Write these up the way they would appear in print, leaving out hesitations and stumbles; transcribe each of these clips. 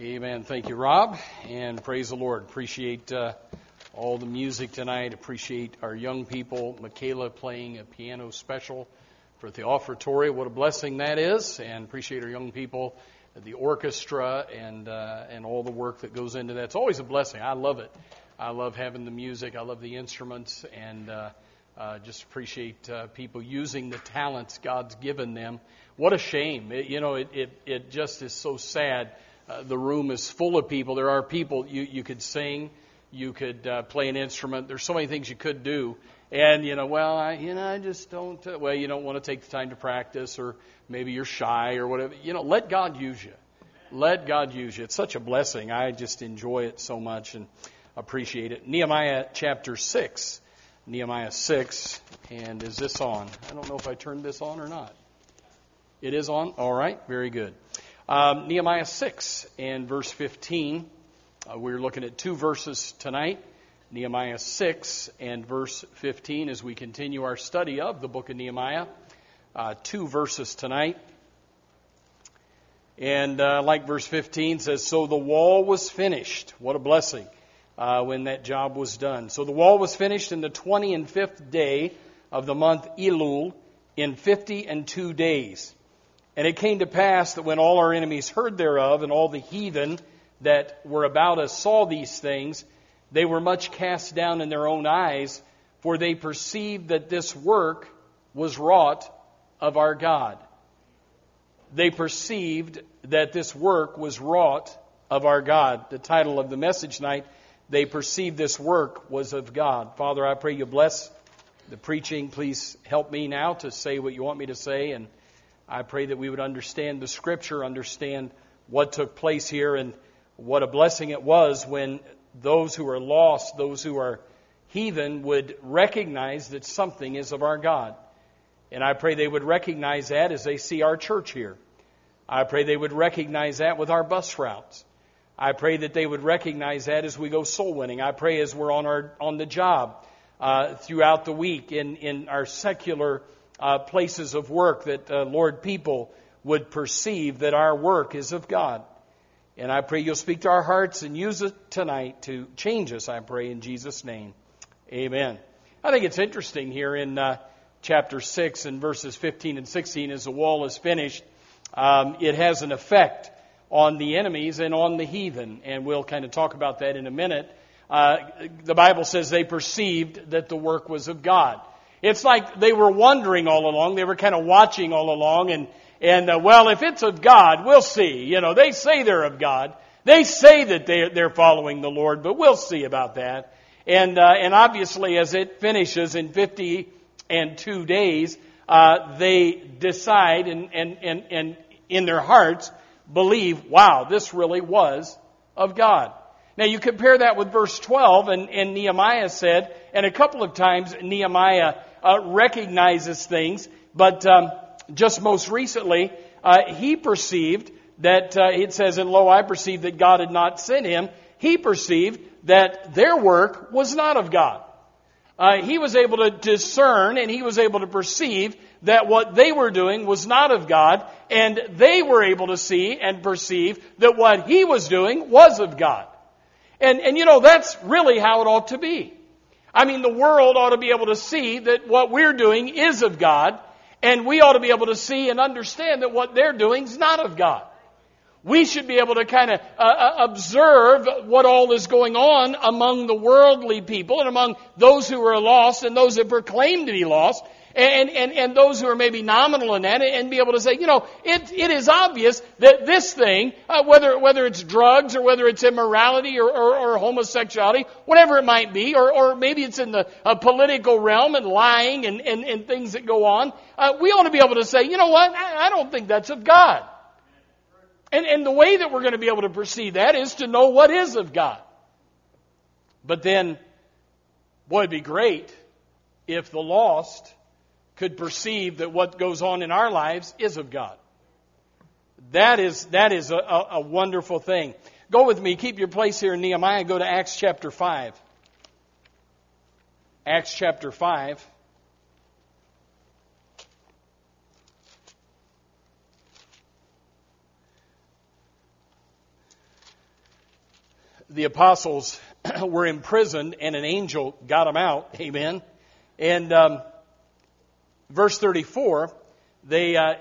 Amen. Thank you, Rob, and praise the Lord. Appreciate all the music tonight. Appreciate our young people. Michaela playing a piano special for the offertory. What a blessing that is, and appreciate our young people, the orchestra, and all the work that goes into that. It's always a blessing. I love it. I love having the music. I love the instruments, and just appreciate people using the talents God's given them. What a shame. It just is so sad. The room is full of people. There are people, you could sing, you could play an instrument. There's so many things you could do. And, I just don't, you don't want to take the time to practice, or maybe you're shy or whatever. Let God use you. Let God use you. It's such a blessing. I just enjoy it so much and appreciate it. Nehemiah chapter 6. Nehemiah 6. And is this on? I don't know if I turned this on or not. It is on? All right. Very good. Nehemiah 6 and verse 15. We're looking at two verses tonight. Nehemiah 6 and verse 15 as we continue our study of the book of Nehemiah. Two verses tonight. And like verse 15 says, so the wall was finished. What a blessing when that job was done. So the wall was finished in the 25th day of the month Elul in 52 days. And it came to pass that when all our enemies heard thereof, and all the heathen that were about us saw these things, they were much cast down in their own eyes, for they perceived that this work was wrought of our God. They perceived that this work was wrought of our God. The title of the message tonight, they perceived this work was of God. Father, I pray you bless the preaching. Please help me now to say what you want me to say, and I pray that we would understand the Scripture, understand what took place here, and what a blessing it was when those who are lost, those who are heathen, would recognize that something is of our God. And I pray they would recognize that as they see our church here. I pray they would recognize that with our bus routes. I pray that they would recognize that as we go soul winning. I pray as we're on the job throughout the week in our secular places of work, that, Lord, people would perceive that our work is of God. And I pray you'll speak to our hearts and use it tonight to change us, I pray, in Jesus' name. Amen. I think it's interesting here in chapter 6 and verses 15 and 16, as the wall is finished, it has an effect on the enemies and on the heathen. And we'll kind of talk about that in a minute. The Bible says they perceived that the work was of God. It's like they were wondering all along. They were kind of watching all along. And if it's of God, we'll see. They say they're of God. They say that they're following the Lord, but we'll see about that. And obviously, as it finishes in 52 days, they decide and in their hearts believe, wow, this really was of God. Now you compare that with verse 12, and Nehemiah said, and a couple of times Nehemiah recognizes things, but just most recently, he perceived that, it says, and lo, I perceived that God had not sent him. He perceived that their work was not of God. He was able to discern and he was able to perceive that what they were doing was not of God, and they were able to see and perceive that what he was doing was of God. And that's really how it ought to be. I mean, the world ought to be able to see that what we're doing is of God, and we ought to be able to see and understand that what they're doing is not of God. We should be able to kind of observe what all is going on among the worldly people and among those who are lost and those that proclaim to be lost, and those who are maybe nominal in that, and be able to say, it is obvious that this thing, whether it's drugs or whether it's immorality or homosexuality, whatever it might be, or maybe it's in the political realm and lying and things that go on, we ought to be able to say, I don't think that's of God. And the way that we're going to be able to perceive that is to know what is of God. But then, boy, it'd be great if the lost could perceive that what goes on in our lives is of God. That is a wonderful thing. Go with me, keep your place here in Nehemiah, go to Acts chapter 5. Acts chapter 5. the apostles were imprisoned and an angel got them out. Amen. And verse 34, they, and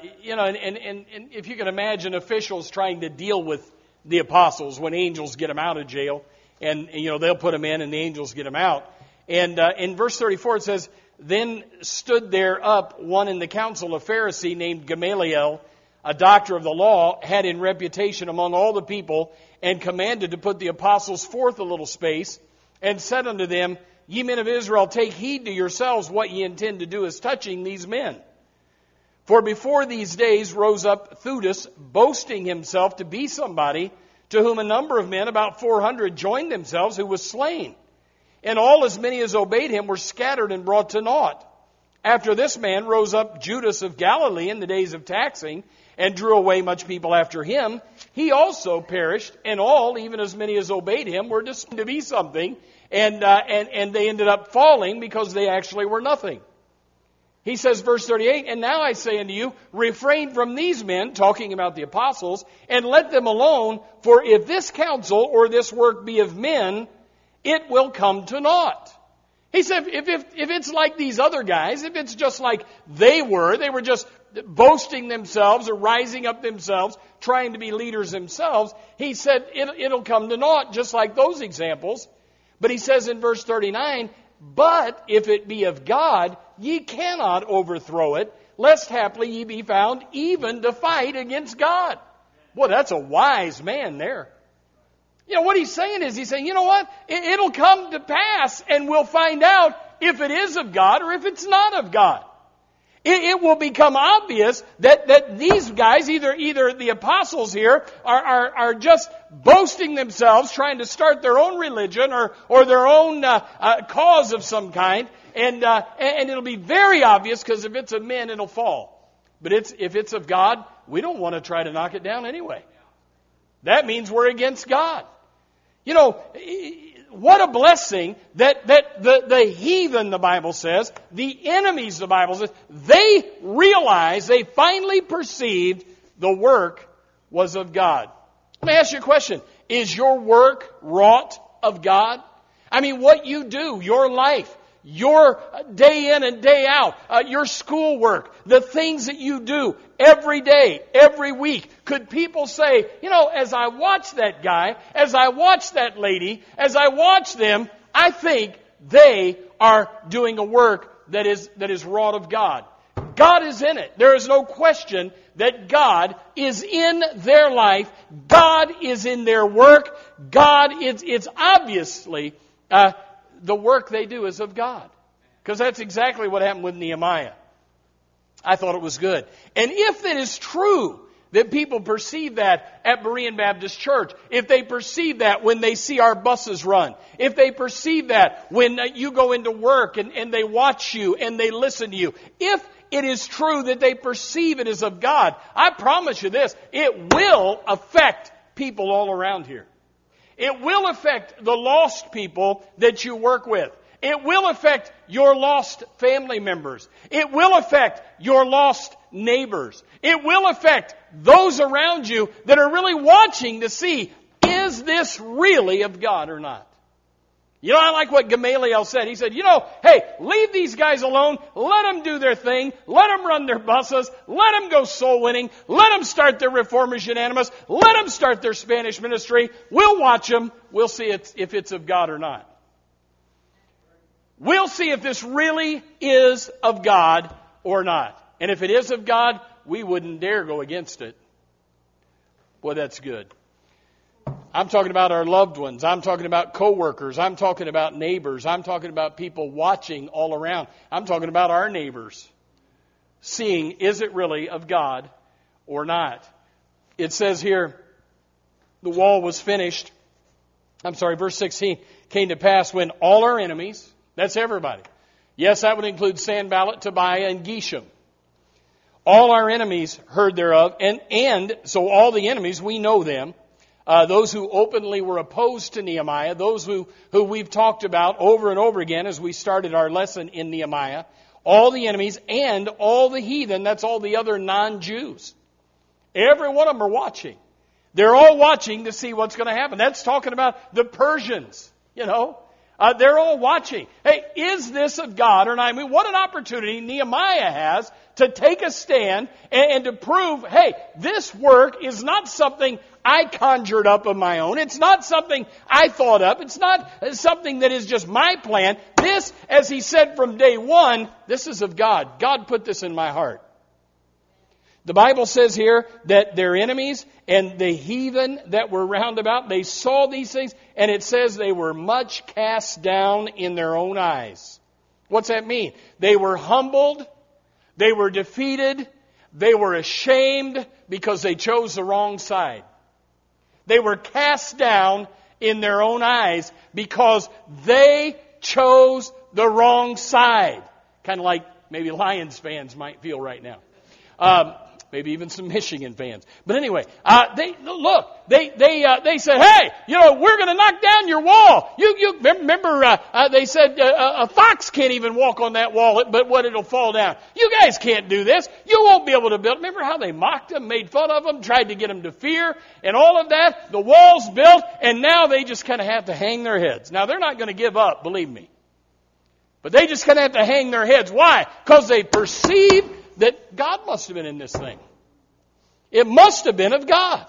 if you can imagine officials trying to deal with the apostles when angels get them out of jail, and they'll put them in and the angels get them out. And in verse 34 it says, then stood there up one in the council, a Pharisee named Gamaliel, a doctor of the law, had in reputation among all the people, and commanded to put the apostles forth a little space, and said unto them, Ye men of Israel, take heed to yourselves what ye intend to do as touching these men. For before these days rose up Theudas, boasting himself to be somebody, to whom a number of men, about 400, joined themselves, who was slain. And all as many as obeyed him were scattered and brought to naught. After this man rose up Judas of Galilee in the days of taxing, and drew away much people after him. He also perished, and all, even as many as obeyed him, were destined to be something, and they ended up falling because they actually were nothing. He says, verse 38, and now I say unto you, refrain from these men, talking about the apostles, and let them alone, for if this counsel or this work be of men, it will come to naught. He said, if it's like these other guys, if it's just like they were just boasting themselves or rising up themselves, trying to be leaders themselves, he said it'll come to naught, just like those examples. But he says in verse 39, but if it be of God, ye cannot overthrow it, lest haply ye be found even to fight against God. Boy, that's a wise man there. What he's saying is, he's saying, you know what? It'll come to pass, and we'll find out if it is of God or if it's not of God. It will become obvious that these guys, either the apostles here, are just boasting themselves, trying to start their own religion or their own cause of some kind, and it'll be very obvious, because if it's of men, it'll fall. But if it's of God, we don't want to try to knock it down anyway. That means we're against God. What a blessing that the heathen, the Bible says, the enemies, the Bible says, they realized, they finally perceived the work was of God. Let me ask you a question. Is your work wrought of God? I mean, what you do, your life, your day in and day out, your schoolwork, the things that you do every day, every week. Could people say, as I watch that guy, as I watch that lady, as I watch them, I think they are doing a work that is wrought of God. God is in it. There is no question that God is in their life. God is in their work. It's obviously the work they do is of God. Because that's exactly what happened with Nehemiah. I thought it was good. And if it is true that people perceive that at Berean Baptist Church, if they perceive that when they see our buses run, if they perceive that when you go into work and they watch you and they listen to you, if it is true that they perceive it as of God, I promise you this, it will affect people all around here. It will affect the lost people that you work with. It will affect your lost family members. It will affect your lost neighbors. It will affect those around you that are really watching to see, is this really of God or not? I like what Gamaliel said. He said, hey, leave these guys alone. Let them do their thing. Let them run their buses. Let them go soul winning. Let them start their Reformers Unanimous. Let them start their Spanish ministry. We'll watch them. We'll see if it's of God or not. We'll see if this really is of God or not. And if it is of God, we wouldn't dare go against it. Boy, that's good. I'm talking about our loved ones. I'm talking about coworkers. I'm talking about neighbors. I'm talking about people watching all around. I'm talking about our neighbors. Seeing, is it really of God or not? It says here, the wall was finished. Verse 16, came to pass when all our enemies, that's everybody. Yes, that would include Sanballat, Tobiah, and Geshem. All our enemies heard thereof, and so all the enemies, we know them. Those who openly were opposed to Nehemiah, those who we've talked about over and over again as we started our lesson in Nehemiah, all the enemies and all the heathen, that's all the other non-Jews. Every one of them are watching. They're all watching to see what's going to happen. That's talking about the Persians, you know. They're all watching. Hey, is this of God or not? I mean, what an opportunity Nehemiah has to take a stand and to prove, hey, this work is not something I conjured up of my own. It's not something I thought up. It's not something that is just my plan. This, as he said from day one, this is of God. God put this in my heart. The Bible says here that their enemies and the heathen that were round about, they saw these things, and it says they were much cast down in their own eyes. What's that mean? They were humbled, they were defeated, they were ashamed because they chose the wrong side. They were cast down in their own eyes because they chose the wrong side. Kind of like maybe Lions fans might feel right now. Maybe even some Michigan fans. But anyway, they said, hey, we're going to knock down your wall. You remember, they said a fox can't even walk on that wall, but it'll fall down. You guys can't do this. You won't be able to build. Remember how they mocked them, made fun of them, tried to get them to fear, and all of that? The wall's built, and now they just kind of have to hang their heads. Now, they're not going to give up, believe me. But they just kind of have to hang their heads. Why? Because they perceive that God must have been in this thing. It must have been of God.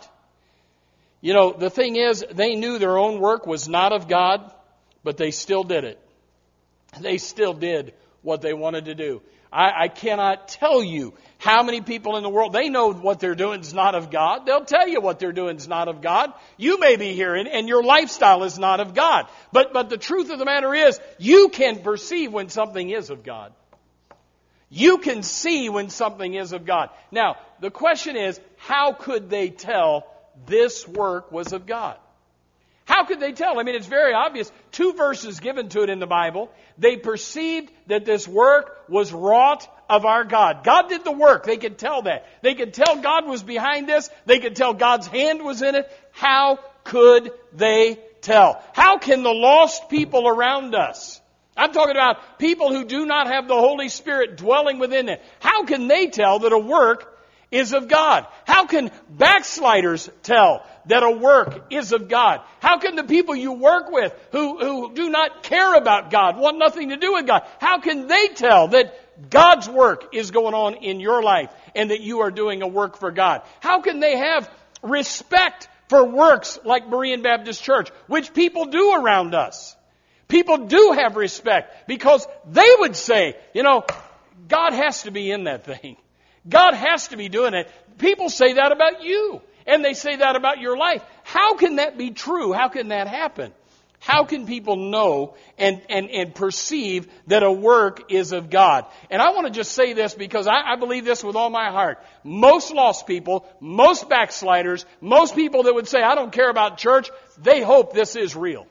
The thing is, they knew their own work was not of God, but they still did it. They still did what they wanted to do. I cannot tell you how many people in the world, they know what they're doing is not of God. They'll tell you what they're doing is not of God. You may be here and your lifestyle is not of God. But the truth of the matter is, you can perceive when something is of God. You can see when something is of God. Now, the question is, how could they tell this work was of God? How could they tell? I mean, it's very obvious. 2 verses given to it in the Bible. They perceived that this work was wrought of our God. God did the work. They could tell that. They could tell God was behind this. They could tell God's hand was in it. How could they tell? How can the lost people around us, I'm talking about people who do not have the Holy Spirit dwelling within them, how can they tell that a work is of God? How can backsliders tell that a work is of God? How can the people you work with who do not care about God, want nothing to do with God, how can they tell that God's work is going on in your life and that you are doing a work for God? How can they have respect for works like Berean Baptist Church, which people do around us? People do have respect because they would say, God has to be in that thing. God has to be doing it. People say that about you, and they say that about your life. How can that be true? How can that happen? How can people know and perceive that a work is of God? And I want to just say this because I believe this with all my heart. Most lost people, most backsliders, most people that would say, I don't care about church, they hope this is real.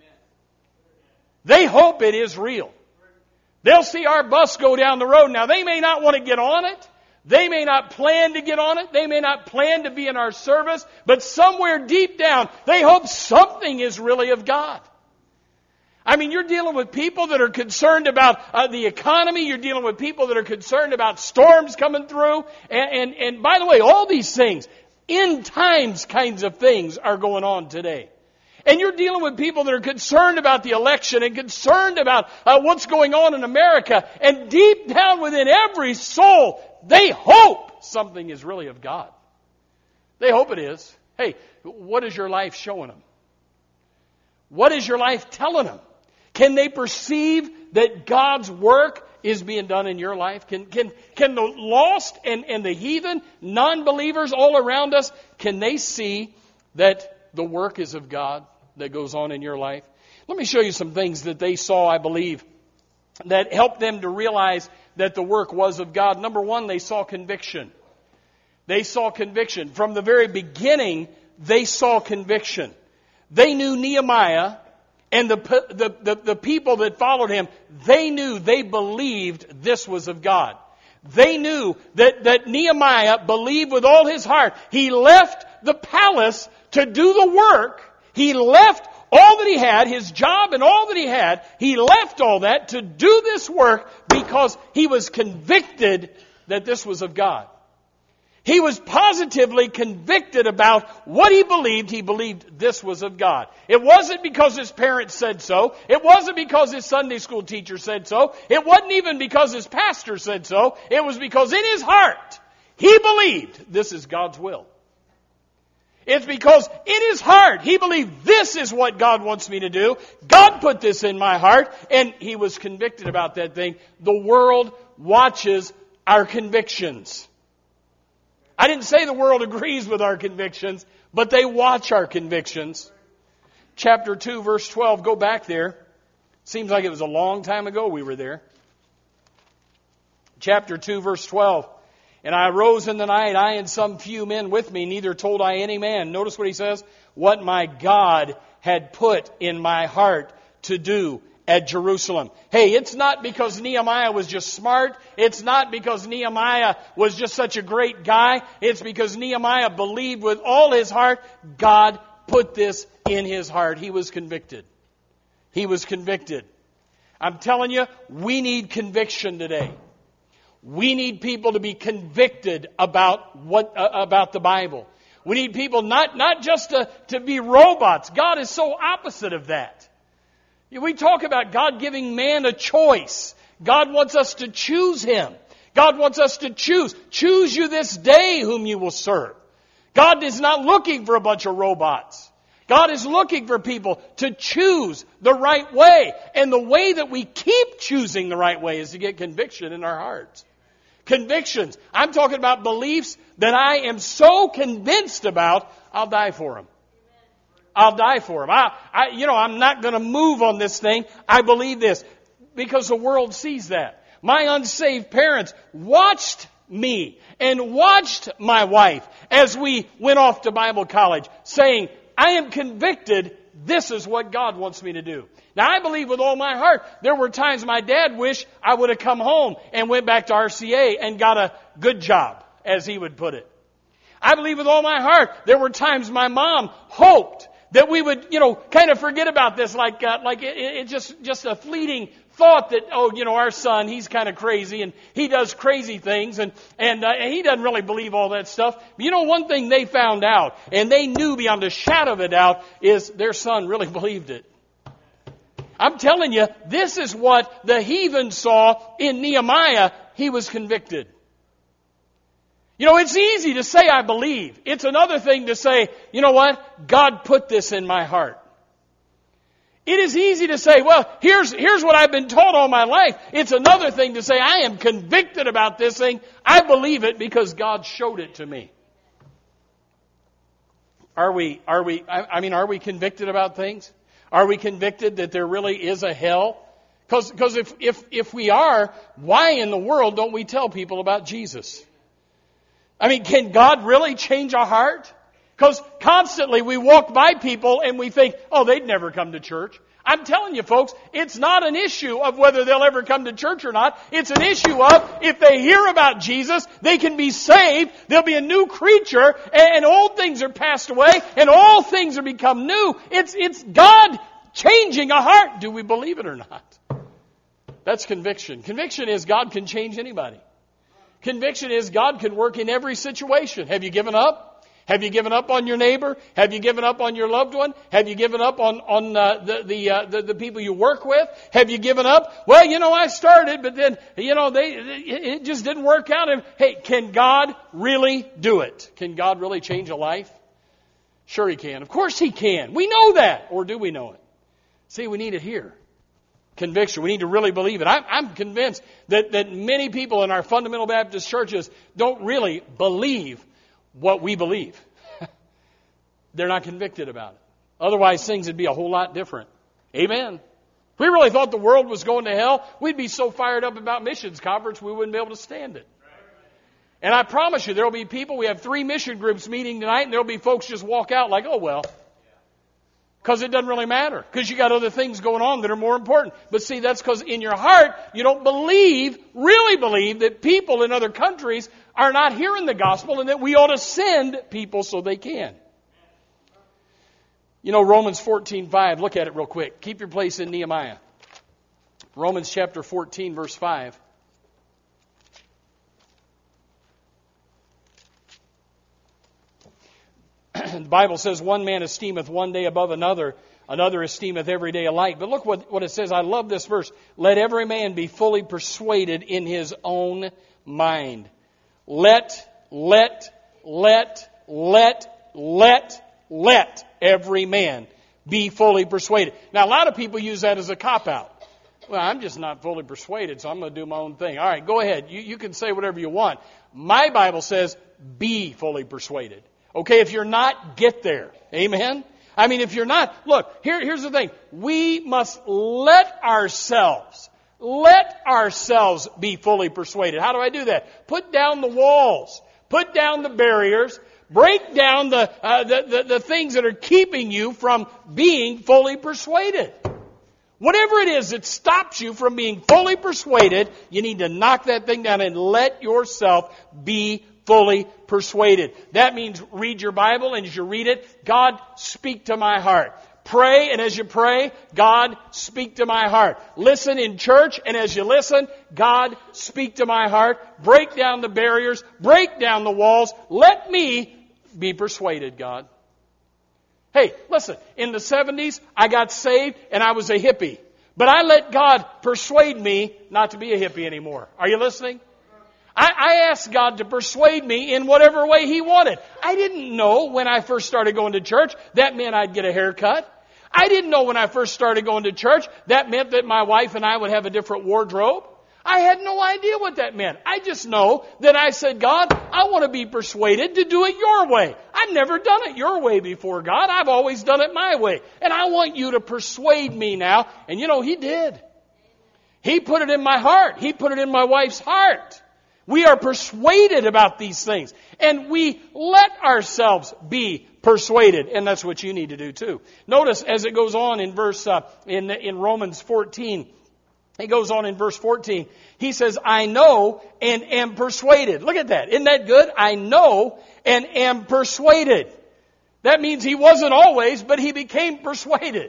They hope it is real. They'll see our bus go down the road. Now, they may not want to get on it. They may not plan to get on it. They may not plan to be in our service. But somewhere deep down, they hope something is really of God. I mean, you're dealing with people that are concerned about the economy. You're dealing with people that are concerned about storms coming through. And by the way, all these things, end times kinds of things are going on today. And you're dealing with people that are concerned about the election and concerned about what's going on in America. And deep down within every soul, they hope something is really of God. They hope it is. Hey, what is your life showing them? What is your life telling them? Can they perceive that God's work is being done in your life? Can the lost and the heathen, non-believers all around us, can they see that the work is of God that goes on in your life? Let me show you some things that they saw, I believe, that helped them to realize that the work was of God. Number one, they saw conviction. They saw conviction. From the very beginning, they saw conviction. They knew Nehemiah and the people that followed him, they believed this was of God. They knew that Nehemiah believed with all his heart. He left the palace to do the work. He left all that he had, his job and all that he had. He left all that to do this work because he was convicted that this was of God. He was positively convicted about what he believed. He believed this was of God. It wasn't because his parents said so. It wasn't because his Sunday school teacher said so. It wasn't even because his pastor said so. It was because in his heart, he believed this is God's will. It's because in his heart, he believed this is what God wants me to do. God put this in my heart, and he was convicted about that thing. The world watches our convictions. I didn't say the world agrees with our convictions, but they watch our convictions. Chapter 2, verse 12, go back there. Seems like it was a long time ago we were there. Chapter 2, verse 12. And I arose in the night, I and some few men with me, neither told I any man. Notice what he says. What my God had put in my heart to do at Jerusalem. Hey, it's not because Nehemiah was just smart. It's not because Nehemiah was just such a great guy. It's because Nehemiah believed with all his heart. God put this in his heart. He was convicted. He was convicted. I'm telling you, we need conviction today. We need people to be convicted about about the Bible. We need people not just to be robots. God is so opposite of that. We talk about God giving man a choice. God wants us to choose Him. God wants us to choose. Choose you this day whom you will serve. God is not looking for a bunch of robots. God is looking for people to choose the right way. And the way that we keep choosing the right way is to get conviction in our hearts. Convictions. I'm talking about beliefs that I am so convinced about, I'll die for them. I'll die for him. I'm not going to move on this thing. I believe this because the world sees that. My unsaved parents watched me and watched my wife as we went off to Bible college saying, I am convicted this is what God wants me to do. Now, I believe with all my heart, there were times my dad wished I would have come home and went back to RCA and got a good job, as he would put it. I believe with all my heart, there were times my mom hoped that we would, kind of forget about this, like it's just a fleeting thought that, our son, he's kind of crazy and he does crazy things and he doesn't really believe all that stuff. But one thing they found out, and they knew beyond a shadow of a doubt, is their son really believed it. I'm telling you, this is what the heathen saw in Nehemiah. He was convicted. It's easy to say I believe. It's another thing to say, you know what? God put this in my heart. It is easy to say, well, here's what I've been taught all my life. It's another thing to say, I am convicted about this thing. I believe it because God showed it to me. Are we convicted about things? Are we convicted that there really is a hell? Because if we are, why in the world don't we tell people about Jesus? Can God really change our heart? Because constantly we walk by people and we think, oh, they'd never come to church. I'm telling you, folks, it's not an issue of whether they'll ever come to church or not. It's an issue of if they hear about Jesus, they can be saved, they'll be a new creature, and old things are passed away, and all things are become new. It's God changing a heart. Do we believe it or not? That's conviction. Conviction is God can change anybody. Conviction is God can work in every situation. Have you given up? Have you given up on your neighbor? Have you given up on your loved one? Have you given up on the people you work with? Have you given up? Well, I started, but then, it just didn't work out. And hey, can God really do it? Can God really change a life? Sure He can. Of course He can. We know that. Or do we know it? See, we need it here. Conviction. We need to really believe it. I'm convinced that many people in our fundamental Baptist churches don't really believe what we believe. They're not convicted about it. Otherwise, things would be a whole lot different. Amen. If we really thought the world was going to hell, we'd be so fired up about missions conference we wouldn't be able to stand it. And I promise you, there will be people, we have 3 mission groups meeting tonight, and there will be folks just walk out like, oh, well. Because it doesn't really matter. Because you got other things going on that are more important. But see, that's because in your heart, you don't really believe that people in other countries are not hearing the gospel and that we ought to send people so they can. Romans 14:5. Look at it real quick. Keep your place in Nehemiah. Romans chapter 14, verse 5. And the Bible says, one man esteemeth one day above another, another esteemeth every day alike. But look what it says. I love this verse. Let every man be fully persuaded in his own mind. Let every man be fully persuaded. Now, a lot of people use that as a cop-out. Well, I'm just not fully persuaded, so I'm going to do my own thing. All right, go ahead. You can say whatever you want. My Bible says, be fully persuaded. Okay, if you're not, get there. Amen? I mean, if you're not, look, here's the thing. We must let ourselves be fully persuaded. How do I do that? Put down the walls. Put down the barriers. Break down the things that are keeping you from being fully persuaded. Whatever it is that stops you from being fully persuaded, you need to knock that thing down and let yourself be fully persuaded. That means read your Bible, and as you read it, God, speak to my heart. Pray, and as you pray, God, speak to my heart. Listen in church, and as you listen, God, speak to my heart. Break down the barriers. Break down the walls. Let me be persuaded, God. Hey, listen, in the 70s, I got saved, and I was a hippie. But I let God persuade me not to be a hippie anymore. Are you listening? I asked God to persuade me in whatever way He wanted. I didn't know when I first started going to church that meant I'd get a haircut. I didn't know when I first started going to church that meant that my wife and I would have a different wardrobe. I had no idea what that meant. I just know that I said, God, I want to be persuaded to do it your way. I've never done it your way before, God. I've always done it my way. And I want you to persuade me now. And you know, He did. He put it in my heart. He put it in my wife's heart. We are persuaded about these things. And we let ourselves be persuaded. And that's what you need to do too. Notice as it goes on in verse, in Romans 14, it goes on in verse 14. He says, I know and am persuaded. Look at that. Isn't that good? I know and am persuaded. That means he wasn't always, but he became persuaded.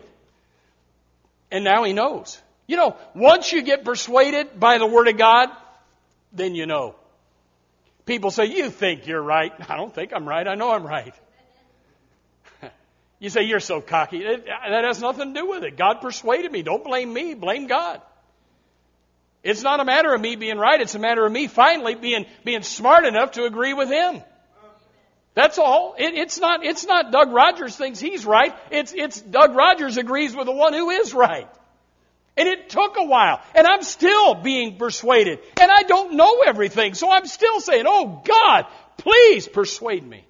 And now he knows. You know, once you get persuaded by the Word of God, then you know. People say, you think you're right. I don't think I'm right. I know I'm right. You say, you're so cocky. That has nothing to do with it. God persuaded me. Don't blame me. Blame God. It's not a matter of me being right. It's a matter of me finally being smart enough to agree with Him. That's all. It's not Doug Rogers thinks he's right. It's Doug Rogers agrees with the one who is right. And it took a while. And I'm still being persuaded. And I don't know everything. So I'm still saying, oh God, please persuade me.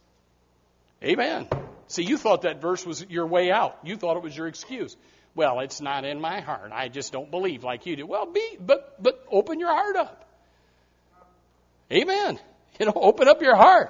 Amen. See, you thought that verse was your way out. You thought it was your excuse. Well, it's not in my heart. I just don't believe like you do. Well, but open your heart up. Amen. You know, open up your heart.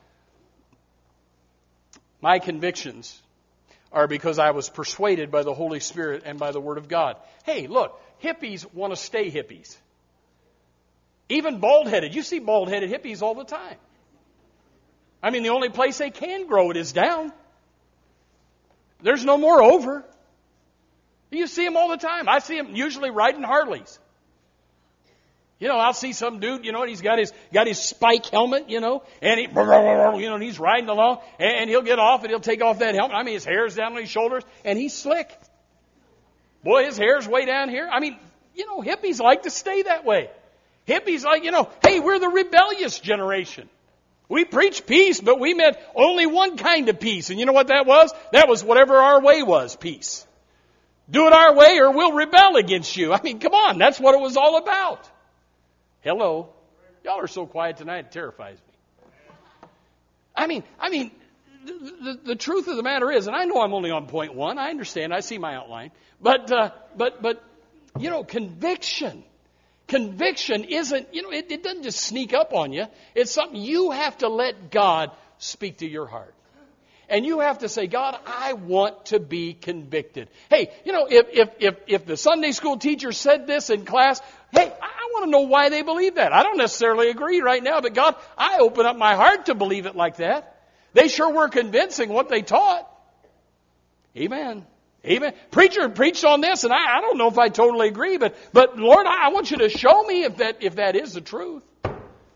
My convictions are because I was persuaded by the Holy Spirit and by the Word of God. Hey, look, hippies want to stay hippies. Even bald-headed. You see bald-headed hippies all the time. I mean, the only place they can grow it is down. There's no more over. You see them all the time. I see them usually riding Harleys. You know, I'll see some dude, you know, and he's got his spike helmet, you know, and and he's riding along, and he'll get off and he'll take off that helmet. I mean, his hair's down on his shoulders, and he's slick. Boy, his hair's way down here. I mean, you know, hippies like to stay that way. Hippies like, you know, hey, we're the rebellious generation. We preach peace, but we meant only one kind of peace. And you know what that was? That was whatever our way was, peace. Do it our way or we'll rebel against you. I mean, come on, that's what it was all about. Hello. Y'all are so quiet tonight, it terrifies me. I mean, the truth of the matter is, and I know I'm only on point one, I understand, I see my outline, but you know, conviction isn't, you know, it doesn't just sneak up on you. It's something you have to let God speak to your heart. And you have to say, God, I want to be convicted. Hey, you know, if the Sunday school teacher said this in class, hey, I want to know why they believe that. I don't necessarily agree right now, but God, I open up my heart to believe it like that. They sure were convincing what they taught. Amen. Amen. Preacher preached on this, and I don't know if I totally agree, but Lord, I want you to show me if that is the truth.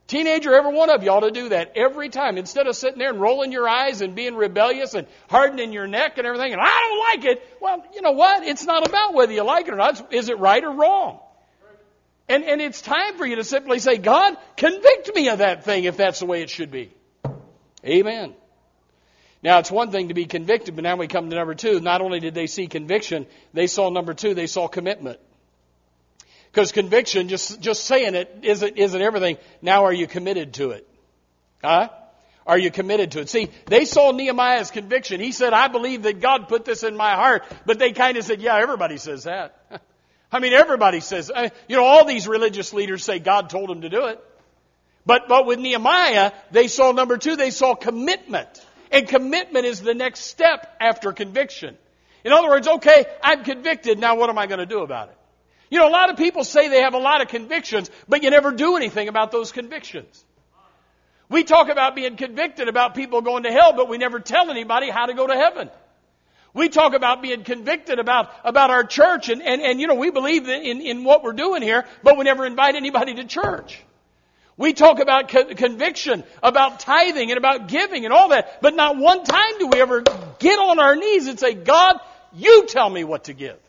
Teenager, every one of you ought to do that every time. Instead of sitting there and rolling your eyes and being rebellious and hardening your neck and everything, and I don't like it. Well, you know what? It's not about whether you like it or not. Is it right or wrong? And it's time for you to simply say, God, convict me of that thing if that's the way it should be. Amen. Now, it's one thing to be convicted, but now we come to number two. Not only did they see conviction, they saw number two, they saw commitment. Because conviction, just saying it isn't everything. Now are you committed to it? Huh? Are you committed to it? See, they saw Nehemiah's conviction. He said, I believe that God put this in my heart. But they kind of said, yeah, everybody says that. I mean, everybody says, all these religious leaders say God told them to do it. But with Nehemiah, they saw number two, they saw commitment. And commitment is the next step after conviction. In other words, okay, I'm convicted. Now what am I going to do about it? A lot of people say they have a lot of convictions, but you never do anything about those convictions. We talk about being convicted about people going to hell, but we never tell anybody how to go to heaven. We talk about being convicted about our church, and we believe in what we're doing here, but we never invite anybody to church. We talk about conviction, about tithing, and about giving and all that, but not one time do we ever get on our knees and say, God, you tell me what to give.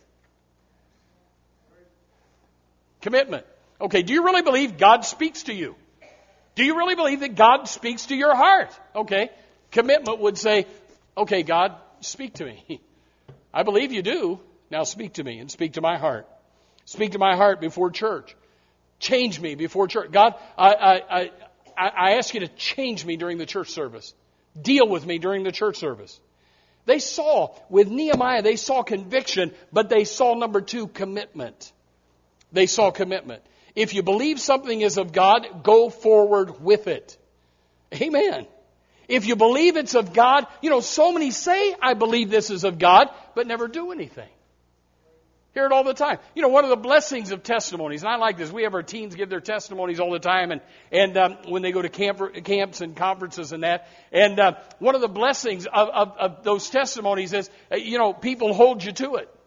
Commitment. Okay, do you really believe God speaks to you? Do you really believe that God speaks to your heart? Okay, commitment would say, okay, God, speak to me. I believe you do. Now speak to me and speak to my heart. Speak to my heart before church. Change me before church. God, I ask you to change me during the church service. Deal with me during the church service. They saw, with Nehemiah, they saw conviction, but they saw number two, commitment. They saw commitment. If you believe something is of God, go forward with it. Amen. If you believe it's of God, so many say, I believe this is of God, but never do anything. Hear it all the time. One of the blessings of testimonies, and I like this, we have our teens give their testimonies all the time, and when they go to camps and conferences and that, and one of the blessings of those testimonies is, people hold you to it.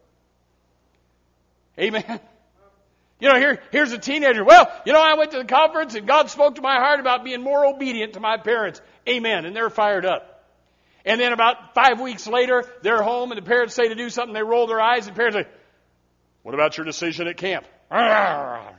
Amen. Here's a teenager. Well, I went to the conference and God spoke to my heart about being more obedient to my parents. Amen. And they're fired up. And then about 5 weeks later, they're home and the parents say to do something. They roll their eyes and parents say, what about your decision at camp? But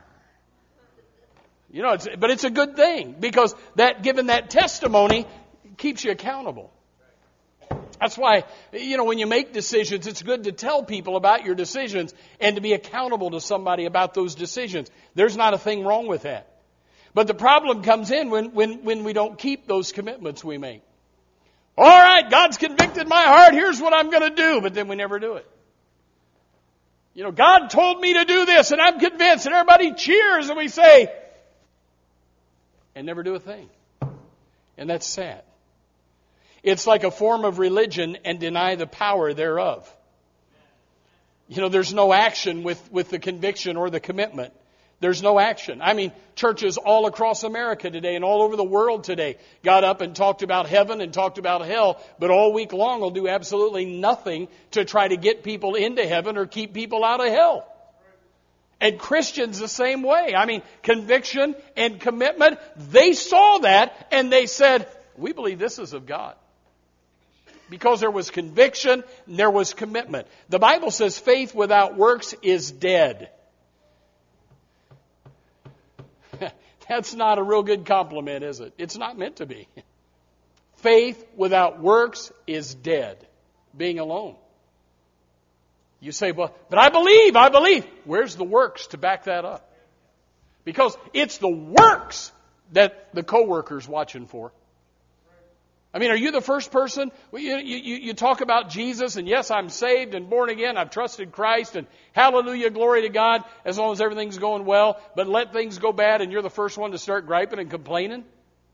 it's a good thing because given that testimony keeps you accountable. That's why, when you make decisions, it's good to tell people about your decisions and to be accountable to somebody about those decisions. There's not a thing wrong with that. But the problem comes in when we don't keep those commitments we make. All right, God's convicted my heart. Here's what I'm going to do. But then we never do it. God told me to do this and I'm convinced, and everybody cheers and we say, and never do a thing. And that's sad. It's like a form of religion and deny the power thereof. There's no action with the conviction or the commitment. There's no action. I mean, churches all across America today and all over the world today got up and talked about heaven and talked about hell, but all week long will do absolutely nothing to try to get people into heaven or keep people out of hell. And Christians the same way. I mean, conviction and commitment, they saw that and they said, we believe this is of God. Because there was conviction and there was commitment. The Bible says faith without works is dead. That's not a real good compliment, is it? It's not meant to be. Faith without works is dead. Being alone. You say, but I believe. Where's the works to back that up? Because it's the works that the co-worker's watching for. I mean, are you the first person? You talk about Jesus, and yes, I'm saved and born again. I've trusted Christ, and hallelujah, glory to God, as long as everything's going well. But let things go bad, and you're the first one to start griping and complaining?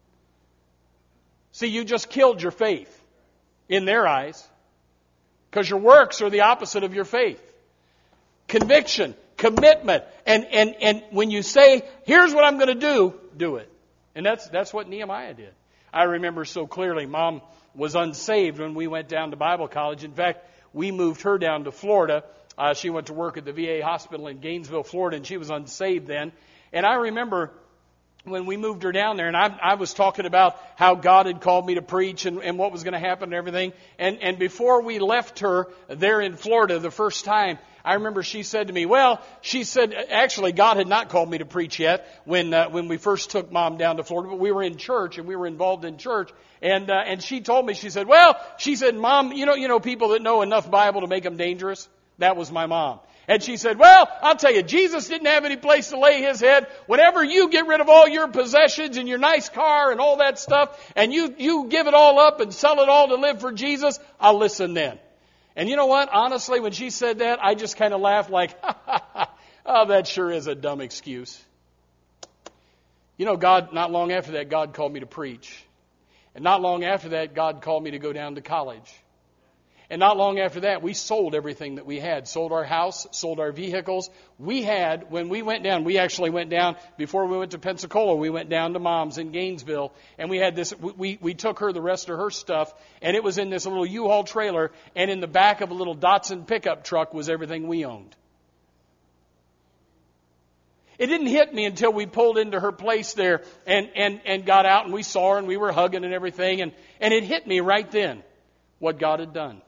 See, you just killed your faith in their eyes, because your works are the opposite of your faith. Conviction, commitment, and when you say, here's what I'm going to do it. And that's what Nehemiah did. I remember so clearly, Mom was unsaved when we went down to Bible college. In fact, we moved her down to Florida. She went to work at the VA hospital in Gainesville, Florida, and she was unsaved then. And I remember when we moved her down there, and I was talking about how God had called me to preach and what was going to happen and everything. And before we left her there in Florida the first time, I remember she said to me, actually God had not called me to preach yet when we first took Mom down to Florida, but we were in church and we were involved in church. And she told me, she said, Mom, you know people that know enough Bible to make them dangerous? That was my mom. And she said, I'll tell you, Jesus didn't have any place to lay his head. Whenever you get rid of all your possessions and your nice car and all that stuff, and you give it all up and sell it all to live for Jesus, I'll listen then. And you know what? Honestly, when she said that, I just kind of laughed like, oh, that sure is a dumb excuse. You know, not long after that, God called me to preach. And not long after that, God called me to go down to college. And not long after that, we sold everything that we had. Sold our house, sold our vehicles. When we went down, we actually went down, before we went to Pensacola, we went down to Mom's in Gainesville. And we had this, we took her the rest of her stuff, and it was in this little U-Haul trailer, and in the back of a little Datsun pickup truck was everything we owned. It didn't hit me until we pulled into her place there and got out, and we saw her, and we were hugging and everything, and it hit me right then what God had done.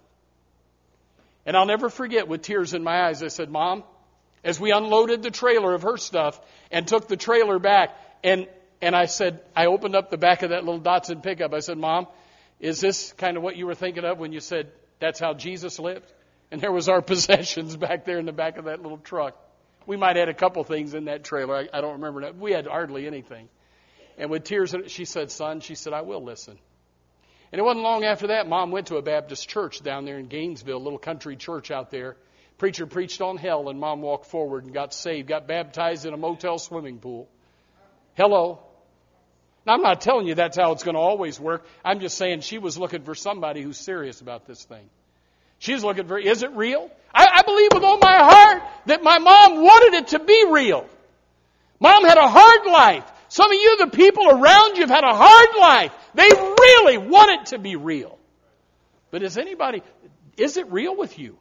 And I'll never forget, with tears in my eyes, I said, Mom, as we unloaded the trailer of her stuff and took the trailer back, and I said, I opened up the back of that little Datsun pickup. I said, Mom, is this kind of what you were thinking of when you said that's how Jesus lived? And there was our possessions back there in the back of that little truck. We might have had a couple things in that trailer. I don't remember that. We had hardly anything. And with tears, she said, Son, I will listen. And it wasn't long after that, Mom went to a Baptist church down there in Gainesville, a little country church out there. Preacher preached on hell, and Mom walked forward and got saved, got baptized in a motel swimming pool. Hello. Now, I'm not telling you that's how it's going to always work. I'm just saying she was looking for somebody who's serious about this thing. She's looking for, is it real? I believe with all my heart that my mom wanted it to be real. Mom had a hard life. Some of you, the people around you, have had a hard life. They really want it to be real. But is it real with you?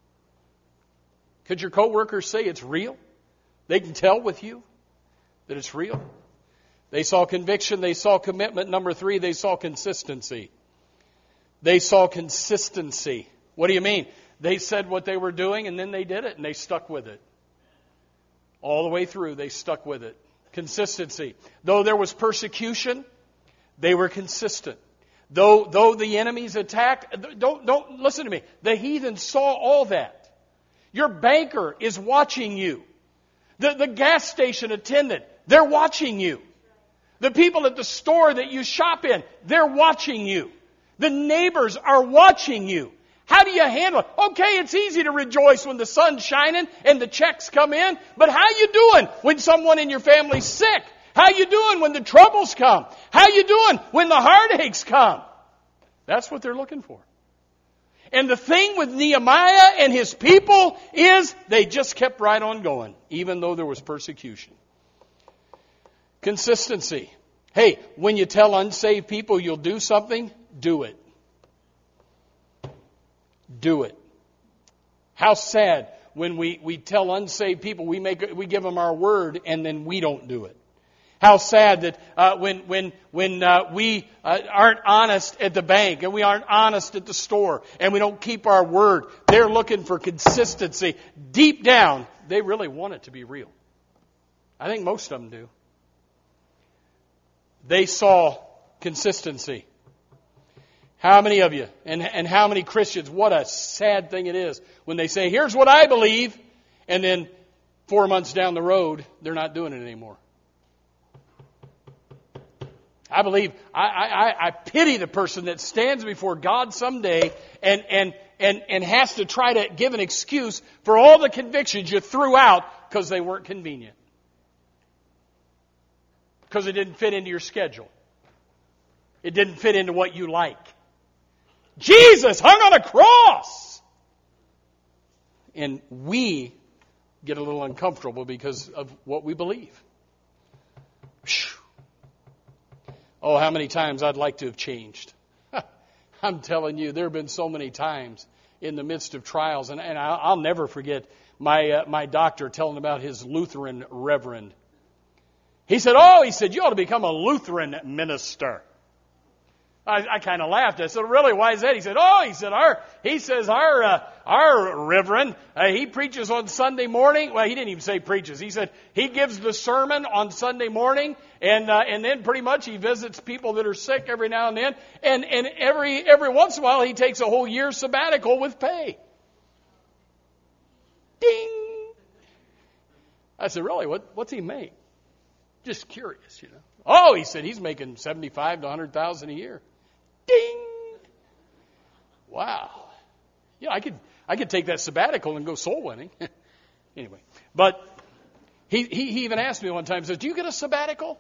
Could your coworkers say it's real? They can tell with you that it's real. They saw conviction. They saw commitment. Number 3, they saw consistency. They saw consistency. What do you mean? They said what they were doing, and then they did it, and they stuck with it. All the way through, they stuck with it. Consistency. Though there was persecution, they were consistent. Though the enemies attacked, don't listen to me. The heathen saw all that. Your banker is watching you. The gas station attendant, they're watching you. The people at the store that you shop in, they're watching you. The neighbors are watching you. How do you handle it? Okay, it's easy to rejoice when the sun's shining and the checks come in, but how you doing when someone in your family's sick? How you doing when the troubles come? How you doing when the heartaches come? That's what they're looking for. And the thing with Nehemiah and his people is they just kept right on going, even though there was persecution. Consistency. Hey, when you tell unsaved people you'll do something, do it. Do it. How sad when we tell unsaved people, we give them our word and then we don't do it. How sad that when we aren't honest at the bank and we aren't honest at the store and we don't keep our word. They're looking for consistency. Deep down, they really want it to be real. I think most of them do. They saw consistency. How many of you and how many Christians, what a sad thing it is when they say, here's what I believe, and then 4 months down the road, they're not doing it anymore. I believe, I pity the person that stands before God someday and has to try to give an excuse for all the convictions you threw out because they weren't convenient. Because it didn't fit into your schedule. It didn't fit into what you like. Jesus hung on a cross! And we get a little uncomfortable because of what we believe. Whew. Oh, how many times I'd like to have changed. I'm telling you, there have been so many times in the midst of trials. And I'll never forget my doctor telling about his Lutheran reverend. He said, you ought to become a Lutheran minister. I kind of laughed. I said, really, why is that? He said, our reverend, he preaches on Sunday morning. Well, he didn't even say preaches. He said he gives the sermon on Sunday morning, and then pretty much he visits people that are sick every now and then, and every once in a while he takes a whole year sabbatical with pay. Ding! I said, really, what's he make? Just curious, you know. Oh, he said he's making $75,000 to $100,000 a year. Ding! Wow. Yeah, I could take that sabbatical and go soul winning. Anyway, but he even asked me one time, says, do you get a sabbatical?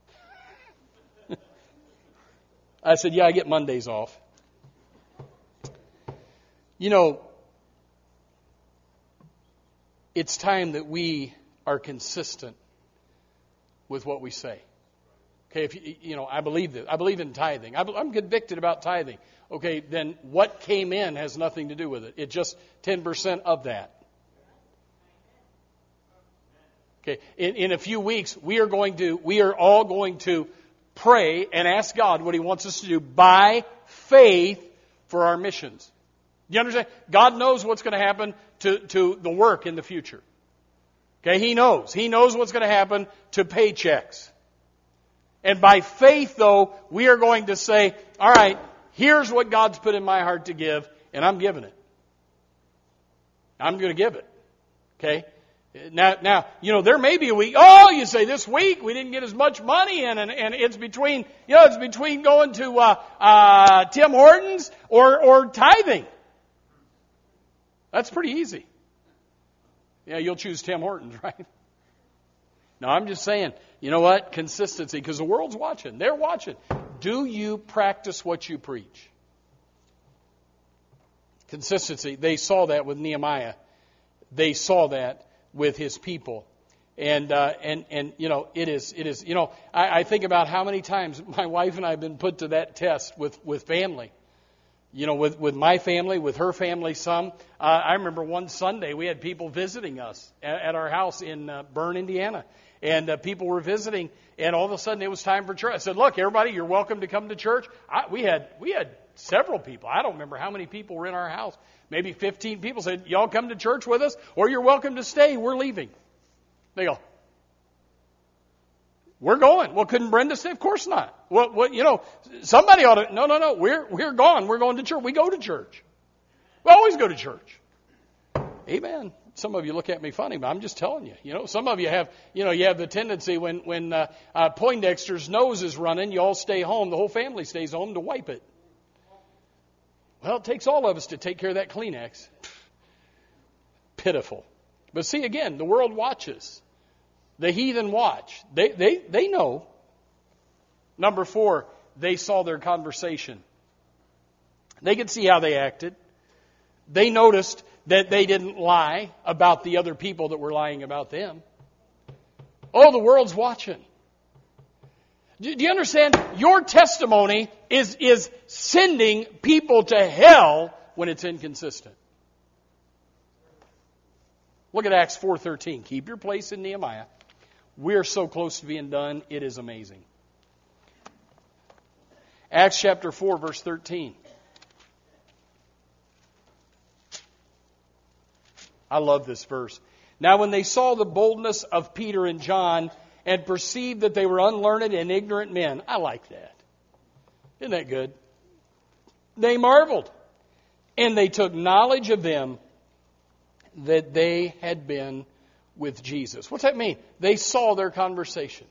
I said, yeah, I get Mondays off. You know, it's time that we are consistent with what we say. Okay, I believe this. I believe in tithing. I'm convicted about tithing. Okay, then what came in has nothing to do with it. It's just 10% of that. Okay, in a few weeks, we are all going to pray and ask God what He wants us to do by faith for our missions. Do you understand? God knows what's going to happen to the work in the future. Okay, He knows. He knows what's going to happen to paychecks. And by faith, though, we are going to say, all right, here's what God's put in my heart to give, and I'm giving it. I'm going to give it. Okay? Now, there may be a week, you say this week we didn't get as much money in, and it's between going to Tim Hortons or tithing. That's pretty easy. Yeah, you'll choose Tim Hortons, right? No, I'm just saying, you know what? Consistency, because the world's watching. They're watching. Do you practice what you preach? Consistency. They saw that with Nehemiah. They saw that with his people. And it is, I think about how many times my wife and I have been put to that test with family. With my family, with her family some. I remember one Sunday we had people visiting us at our house in Bern, Indiana. And people were visiting, and all of a sudden it was time for church. I said, look, everybody, you're welcome to come to church. We had several people. I don't remember how many people were in our house. Maybe 15 people said, y'all come to church with us, or you're welcome to stay. We're leaving. They go, we're going. Well, couldn't Brenda stay? Of course not. Well, somebody ought to. No. We're gone. We're going to church. We go to church. We always go to church. Amen. Some of you look at me funny, but I'm just telling you. Some of you have, you have the tendency when Poindexter's nose is running, you all stay home. The whole family stays home to wipe it. Well, it takes all of us to take care of that Kleenex. Pitiful. But see, again, the world watches. The heathen watch. They know. Number 4, they saw their conversation. They could see how they acted. They noticed that they didn't lie about the other people that were lying about them. Oh, the world's watching. Do you understand? Your testimony is sending people to hell when it's inconsistent. Look at Acts 4:13. Keep your place in Nehemiah. We're so close to being done. It is amazing. Acts chapter 4, verse 13. I love this verse. Now when they saw the boldness of Peter and John and perceived that they were unlearned and ignorant men. I like that. Isn't that good? They marveled. And they took knowledge of them that they had been with Jesus. What's that mean? They saw their conversation.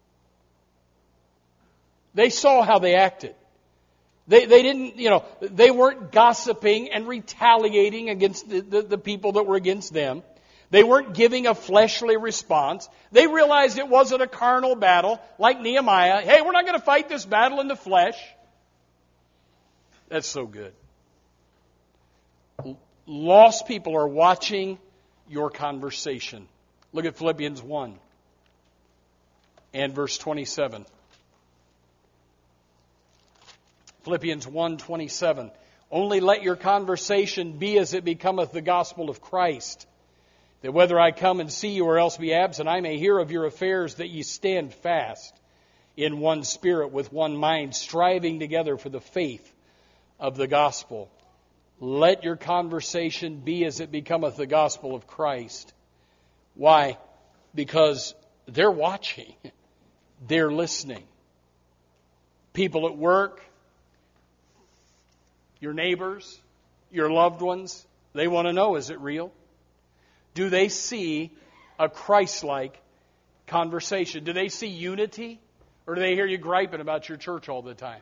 They saw how they acted. They didn't, they weren't gossiping and retaliating against the people that were against them. They weren't giving a fleshly response. They realized it wasn't a carnal battle like Nehemiah. Hey, we're not going to fight this battle in the flesh. That's so good. Lost people are watching your conversation. Look at Philippians 1 and verse 27. Philippians 1:27. Only let your conversation be as it becometh the gospel of Christ, that whether I come and see you or else be absent, I may hear of your affairs, that ye stand fast in one spirit, with one mind, striving together for the faith of the gospel. Let your conversation be as it becometh the gospel of Christ. Why? Because they're watching. They're listening. People at work, your neighbors, your loved ones, they want to know, is it real? Do they see a Christ-like conversation? Do they see unity? Or do they hear you griping about your church all the time?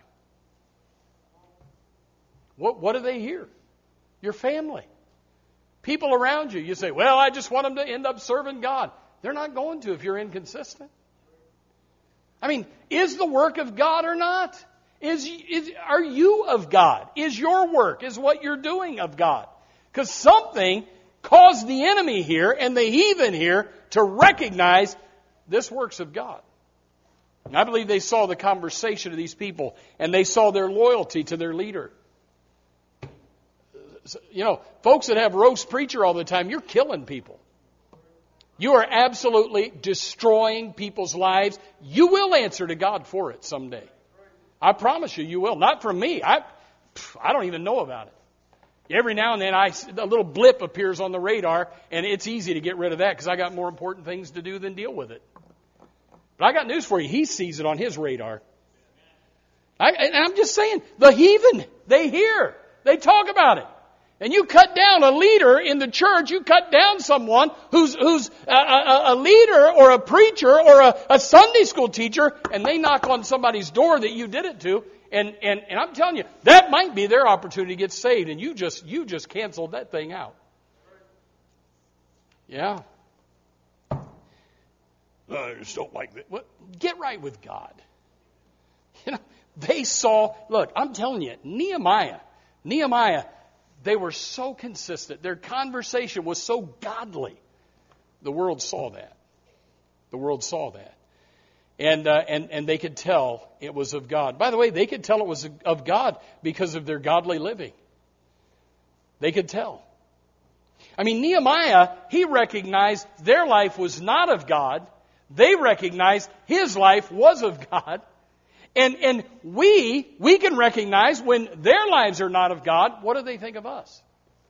What do they hear? Your family. People around you. You say, well, I just want them to end up serving God. They're not going to if you're inconsistent. I mean, is the work of God or not? Are you of God? Is your work, is what you're doing of God? Because something caused the enemy here and the heathen here to recognize this work's of God. And I believe they saw the conversation of these people and they saw their loyalty to their leader. You know, folks that have roast preacher all the time, you're killing people. You are absolutely destroying people's lives. You will answer to God for it someday. I promise you, you will. Not from me. I don't even know about it. Every now and then a little blip appears on the radar, and it's easy to get rid of that because I got more important things to do than deal with it. But I got news for you. He sees it on his radar. And I'm just saying, the heathen, they hear. They talk about it. And you cut down a leader in the church, you cut down someone who's a leader or a preacher or a Sunday school teacher, and they knock on somebody's door that you did it to, and I'm telling you, that might be their opportunity to get saved, and you just canceled that thing out. Yeah. I just don't like that. Well, get right with God. You know, they saw, look, I'm telling you, Nehemiah, they were so consistent. Their conversation was so godly. The world saw that. The world saw that. And they could tell it was of God. By the way, they could tell it was of God because of their godly living. They could tell. I mean, Nehemiah, he recognized their life was not of God. They recognized his life was of God. And we can recognize when their lives are not of God, what do they think of us?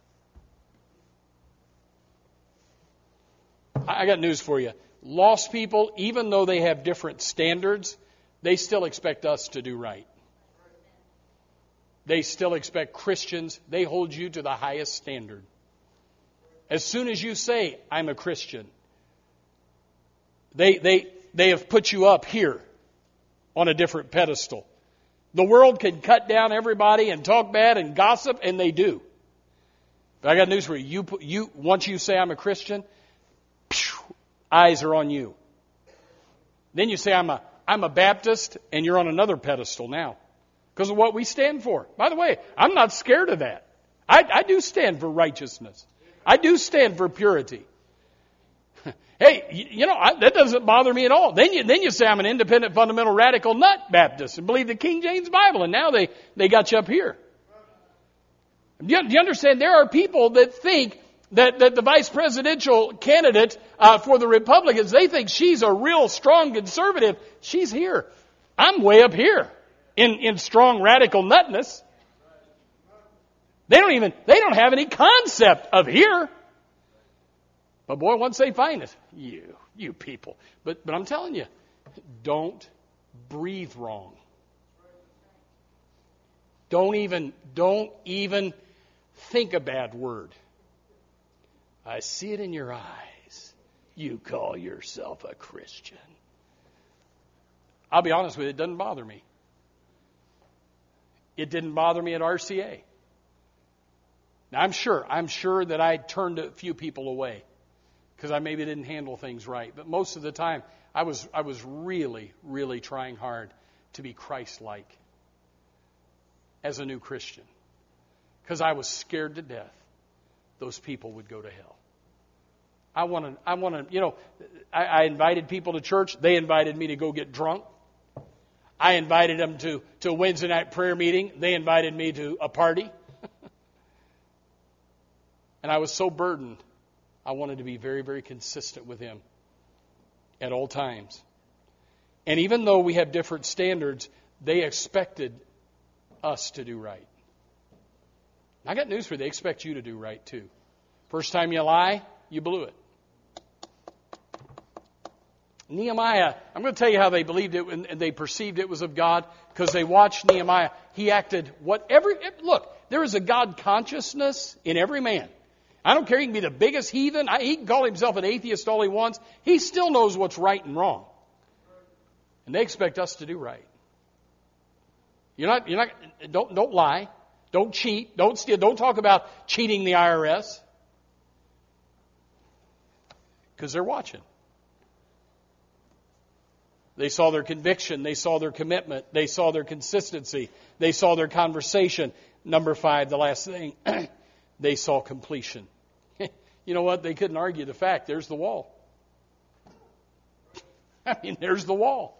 I got news for you. Lost people, even though they have different standards, they still expect us to do right. They still expect Christians, they hold you to the highest standard. As soon as you say, I'm a Christian, they have put you up here on a different pedestal. The world can cut down everybody and talk bad and gossip, and they do. But I got news for you. Once you say I'm a Christian, eyes are on you. Then you say I'm a Baptist, and you're on another pedestal now because of what we stand for. By the way, I'm not scared of that. I do stand for righteousness. I do stand for purity. Hey, you know, that doesn't bother me at all. Then you say I'm an independent, fundamental, radical nut Baptist and believe the King James Bible, and now they got you up here. Do you understand? There are people that think that the vice presidential candidate for the Republicans, they think she's a real strong conservative. She's here. I'm way up here in strong radical nutness. They don't have any concept of here. But boy, once they find it, you people. But I'm telling you, don't breathe wrong. Don't even think a bad word. I see it in your eyes. You call yourself a Christian. I'll be honest with you, it doesn't bother me. It didn't bother me at RCA. Now, I'm sure that I turned a few people away because I maybe didn't handle things right. But most of the time, I was really, really trying hard to be Christ-like as a new Christian because I was scared to death those people would go to hell. I invited people to church. They invited me to go get drunk. I invited them to a Wednesday night prayer meeting. They invited me to a party. And I was so burdened. I wanted to be very, very consistent with Him at all times. And even though we have different standards, they expected us to do right. I got news for you. They expect you to do right too. First time you lie, you blew it. Nehemiah, I'm going to tell you how they believed it and they perceived it was of God, because they watched Nehemiah. He acted look, there is a God consciousness in every man. I don't care, he can be the biggest heathen. He can call himself an atheist all he wants. He still knows what's right and wrong. And they expect us to do right. Don't lie. Don't cheat. Don't steal. Don't talk about cheating the IRS. Because they're watching. They saw their conviction. They saw their commitment. They saw their consistency. They saw their conversation. Number 5, the last thing, they saw completion. You know what? They couldn't argue the fact. There's the wall. There's the wall.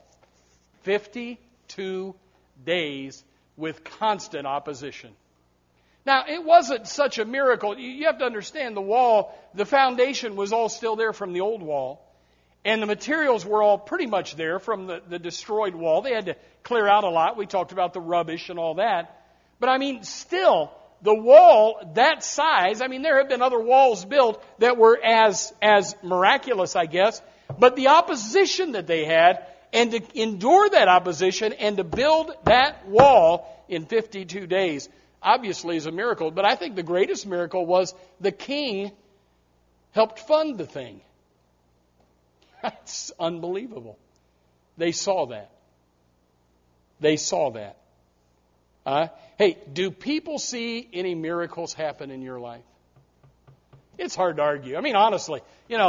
52 days with constant opposition. Now, it wasn't such a miracle. You have to understand the wall, the foundation was all still there from the old wall. And the materials were all pretty much there from the destroyed wall. They had to clear out a lot. We talked about the rubbish and all that. But still, the wall that size, there have been other walls built that were as miraculous, I guess. But the opposition that they had, and to endure that opposition and to build that wall in 52 days, obviously is a miracle. But I think the greatest miracle was the king helped fund the thing. That's unbelievable. They saw that. They saw that. Hey, do people see any miracles happen in your life? It's hard to argue. Honestly,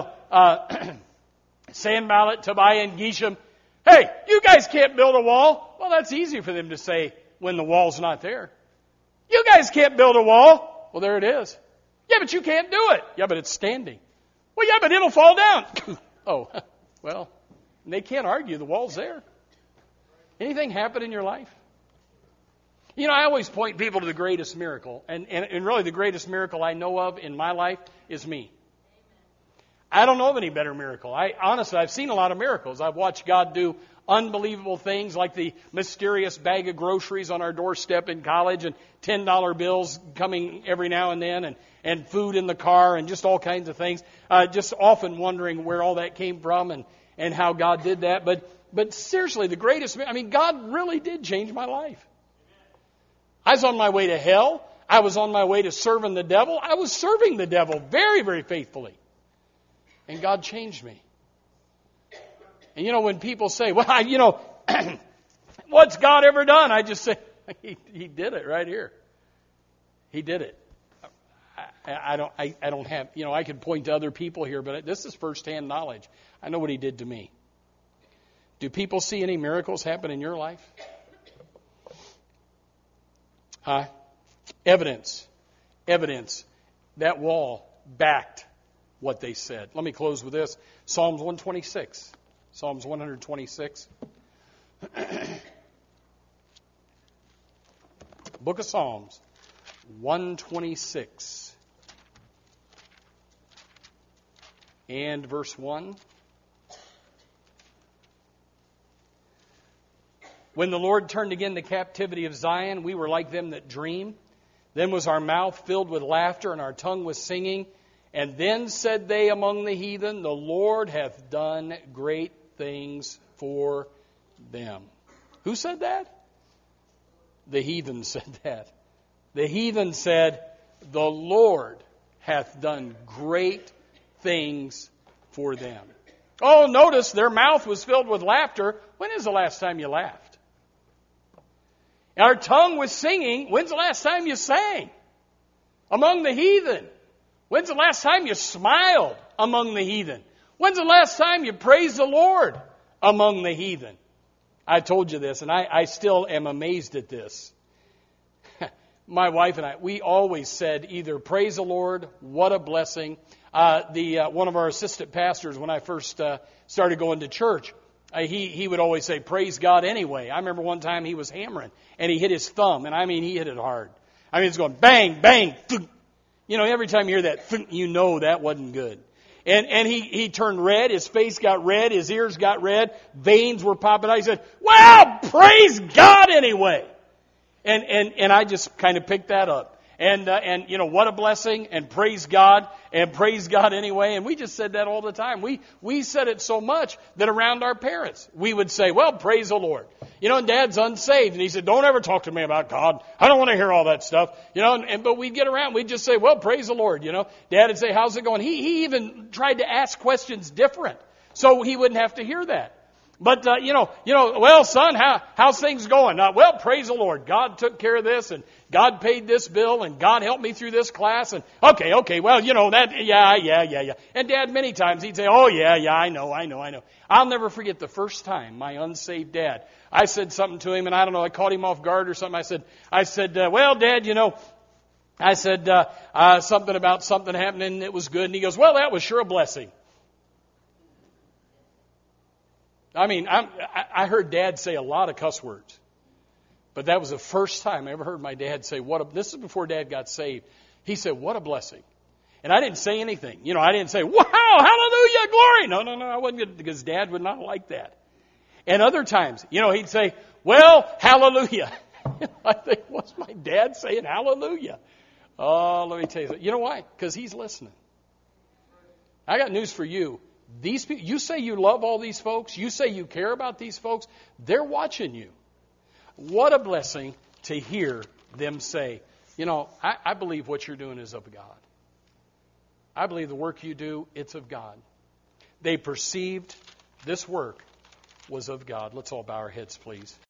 Sanballat, Tobiah, and Geshem, hey, you guys can't build a wall. Well, that's easy for them to say when the wall's not there. You guys can't build a wall. Well, there it is. Yeah, but you can't do it. Yeah, but it's standing. Well, yeah, but it'll fall down. Oh, well, they can't argue. The wall's there. Anything happen in your life? I always point people to the greatest miracle. And really the greatest miracle I know of in my life is me. I don't know of any better miracle. Honestly, I've seen a lot of miracles. I've watched God do unbelievable things like the mysterious bag of groceries on our doorstep in college and $10 bills coming every now and then and food in the car and just all kinds of things. Just often wondering where all that came from and how God did that. But seriously, the greatest, God really did change my life. I was on my way to hell. I was on my way to serving the devil. I was serving the devil very, very faithfully. And God changed me. And when people say, well, what's God ever done? I just say, He did it right here. He did it. I don't have, I could point to other people here, but this is firsthand knowledge. I know what He did to me. Do people see any miracles happen in your life? Evidence. That wall backed what they said. Let me close with this. Psalms 126. Psalms 126. Book of Psalms 126. And verse 1. When the Lord turned again the captivity of Zion, we were like them that dream. Then was our mouth filled with laughter, and our tongue was singing. And then said they among the heathen, the Lord hath done great things for them. Who said that? The heathen said that. The heathen said, the Lord hath done great things for them. Oh, notice their mouth was filled with laughter. When is the last time you laughed? Our tongue was singing. When's the last time you sang? Among the heathen. When's the last time you smiled among the heathen? When's the last time you praised the Lord among the heathen? I told you this, and I still am amazed at this. My wife and I, we always said either praise the Lord, what a blessing. One of our assistant pastors, when I first started going to church, he would always say, praise God anyway. I remember one time he was hammering, and he hit his thumb, and he hit it hard. It's going bang, bang, thunk. Every time you hear that, thunk, that wasn't good. And he turned red, his face got red, his ears got red, veins were popping out. He said, well, praise God anyway. And I just kind of picked that up. And you know, what a blessing, and praise God anyway. And we just said that all the time. We said it so much that around our parents, we would say, well, praise the Lord. You know, and Dad's unsaved, and he said, don't ever talk to me about God. I don't want to hear all that stuff. You know, but we'd get around, we'd just say, well, praise the Lord, you know. Dad would say, how's it going? He even tried to ask questions different, so he wouldn't have to hear that. But, well, son, how's things going? Well, praise the Lord. God took care of this, and God paid this bill, and God helped me through this class, and okay, well, you know, that, yeah. And Dad, many times, he'd say, oh, yeah, I know. I'll never forget the first time my unsaved dad, I said something to him, and I don't know, I caught him off guard or something. I said, well, Dad, you know, I said something about something happening, and it was good, and he goes, well, that was sure a blessing. I mean, I heard Dad say a lot of cuss words, but that was the first time I ever heard my dad say, this is before Dad got saved. He said, what a blessing. And I didn't say anything. You know, I didn't say, wow, hallelujah, glory. No, I wasn't, because Dad would not like that. And other times, you know, he'd say, well, hallelujah. I think, what's my dad saying hallelujah? Oh, let me tell you something. You know why? Because he's listening. I got news for you. These people, you say you love all these folks, you say you care about these folks, they're watching you. What a blessing to hear them say, you know, I believe what you're doing is of God. I believe the work you do, it's of God. They perceived this work was of God. Let's all bow our heads, please.